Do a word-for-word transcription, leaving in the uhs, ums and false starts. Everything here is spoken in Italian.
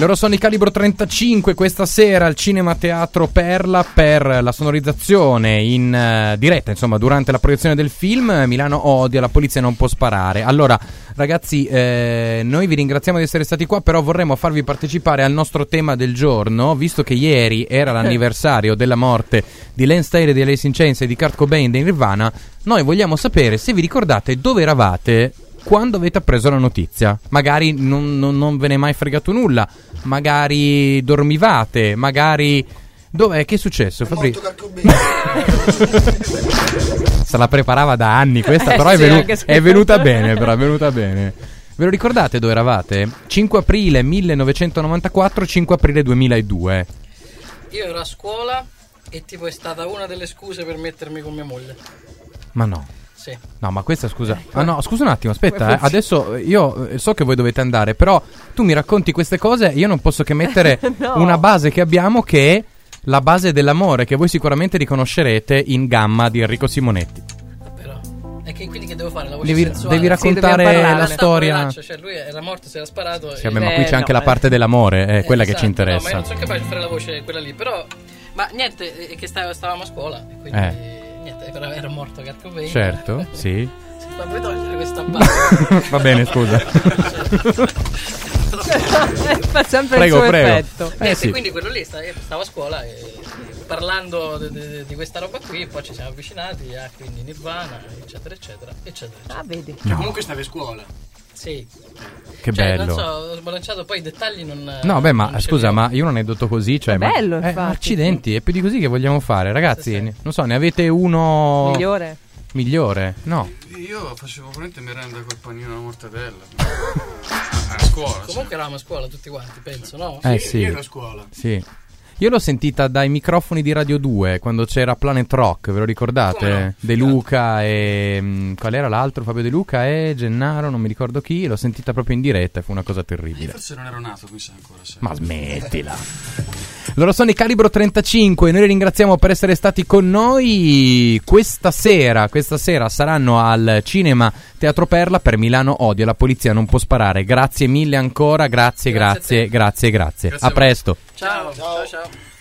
Loro sono i Calibro trentacinque questa sera al Cinema Teatro Perla per la sonorizzazione in uh, diretta, insomma, durante la proiezione del film Milano odia, la polizia non può sparare. Allora, ragazzi, eh, noi vi ringraziamo di essere stati qua, però vorremmo farvi partecipare al nostro tema del giorno, visto che ieri era l'anniversario della morte di Len Staley, di Alice in Chains e di Kurt Cobain dei Nirvana. Noi vogliamo sapere se vi ricordate dove eravate quando avete appreso la notizia. Magari non, non, non ve ne è mai fregato nulla, magari dormivate, magari... Dov'è? Che è successo, Fabri? Se la preparava da anni questa, eh, però è, sì, venu- se... è venuta bene, però è venuta bene. Ve lo ricordate dove eravate? cinque aprile millenovecentonovantaquattro, cinque aprile duemiladue. Io ero a scuola e tipo è stata una delle scuse per mettermi con mia moglie. Ma no. Sì. No, ma questa scusa. Ah no, scusa un attimo, aspetta, eh. Adesso io so che voi dovete andare, però tu mi racconti queste cose, io non posso che mettere no. una base che abbiamo, che è la base dell'amore, che voi sicuramente riconoscerete in Gamma di Enrico Simonetti. Però e che quindi che devo fare la voce Devi, sensuale? devi raccontare sì, la storia. Poveraccio, cioè lui era morto, si era sparato. Sì, e... vabbè, ma Eh, qui c'è anche no, la eh. parte dell'amore, è Eh, quella esatto, che ci interessa. No, ma io non sono capace di fare la voce quella lì, però ma niente, è che stav- stavamo a scuola e quindi Eh. niente, però era morto Kurt Cobain. Certo, sì. Ma puoi togliere questa base? Va bene, scusa. Fa sempre Prego, il suo prego. effetto. Eh, Niente, sì. quindi quello lì sta- stavo a scuola e parlando de- de- di questa roba qui, poi ci siamo avvicinati a quindi Nirvana, eccetera, eccetera, eccetera, eccetera. Ah, vedi. Cioè, comunque stavi a scuola. Sì. Che Cioè, bello. non so, ho sbalanciato poi i dettagli non... No, beh, ma non ce scusa, li ho. ma io un aneddoto così, cioè... ma- Bello, eh, infatti, accidenti, è più di così che vogliamo fare, ragazzi. Sì, sì. Non so, ne avete uno... Migliore. Migliore? No. Io facevo veramente merenda col panino alla mortadella. A scuola. Comunque eravamo a scuola tutti quanti, penso, no? Eh sì. sì. Io ero a scuola. Sì. Io l'ho sentita dai microfoni di Radio due quando c'era Planet Rock, ve lo ricordate? Come no? De Luca e... mh, qual era l'altro? Fabio De Luca e Gennaro, non mi ricordo chi. L'ho sentita proprio in diretta e fu una cosa Io terribile. forse non ero nato, mi sa ancora. Sai. Ma smettila. Loro sono i Calibro trentacinque, noi li ringraziamo per essere stati con noi questa sera. Questa sera saranno al Cinema Teatro Perla per Milano odia, la polizia non può sparare. Grazie mille ancora, grazie, Grazie a grazie, te. grazie, grazie. Grazie A a voi. presto. Ciao, ciao, ciao.